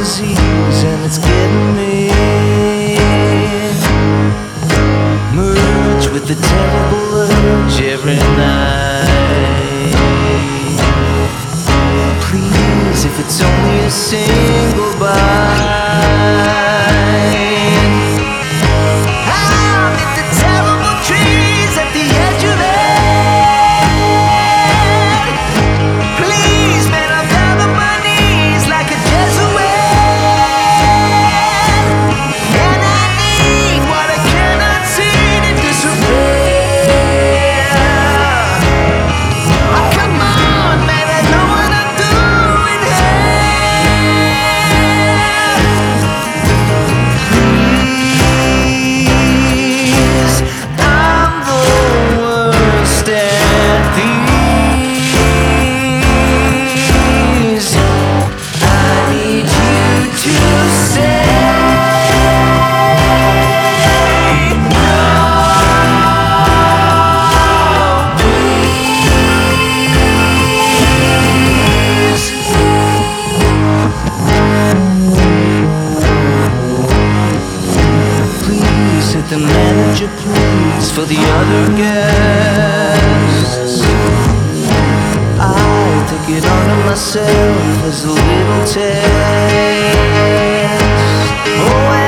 disease and it's getting me. Merge with the terrible urge every night. Please, if it's only a single bite. I'll get the terrible trees at the edge of it. Please, man, I'm down on my knees like a Jesuit. And I need what I cannot see to disappear. Oh, come on, man, I know what I'm doing here. Please, I'm the worst at these. I need you to say no, please. Please hit the manager, please, for the other guests. I take it onto myself as a little test. Oh,